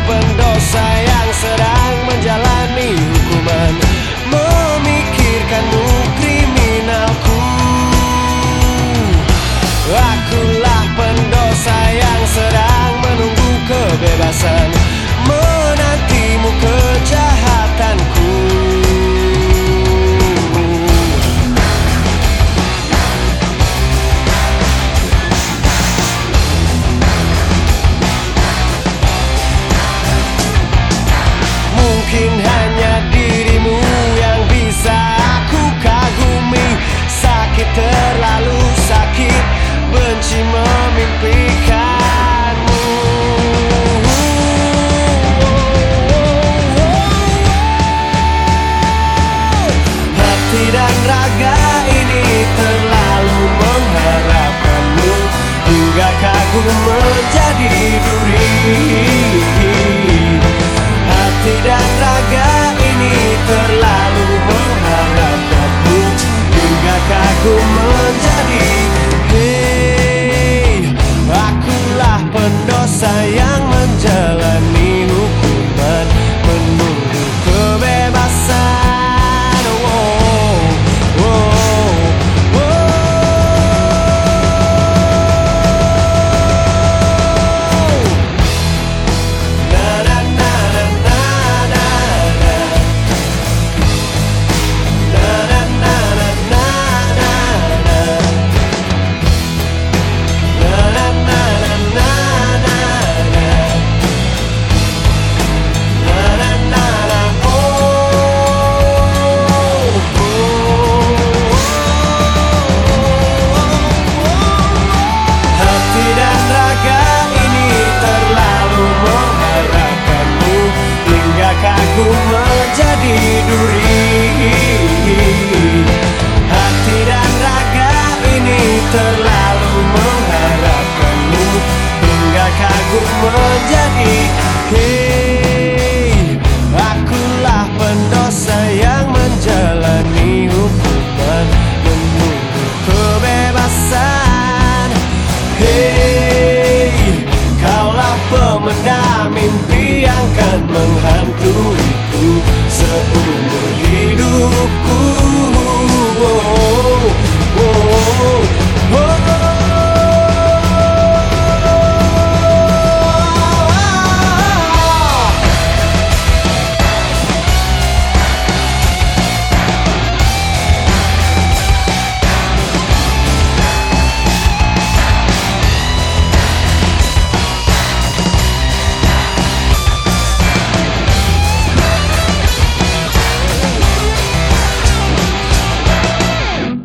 pendosa yang sedang menjalani hukuman, memikirkanmu kriminalku. Akulah pendosa yang sedang menunggu kebebasan, menantimu kejahatanku. Mungkin hanya dirimu yang bisa aku kagumi. Sakit, terlalu sakit, benci memimpikanmu. Hati dan raga ini terlalu mengharapkanmu, hingga kagum menjadi duri. Hati dan raga ini terlalu mengharapkanmu, hingga kagum menjadi. Hei, akulah pendosa yang menjalani hukuman, menunggu kebebasan. Oh, oh, oh. Na na na na na na na. Na na na na na na na. Na na na na na na na. Na na na na. Oh, oh, oh. Hati dan raga ini terlalu mengharapkanmu, hingga kagum menjadi duri. Hati dan raga ini terlalu mengharapkanmu, hingga kagum menjadi. Hei, akulah pendosa yang menjalani hukuman, menunggu kebebasan. Hei, kaulah pemendam mimpi yang kan menghantuiku.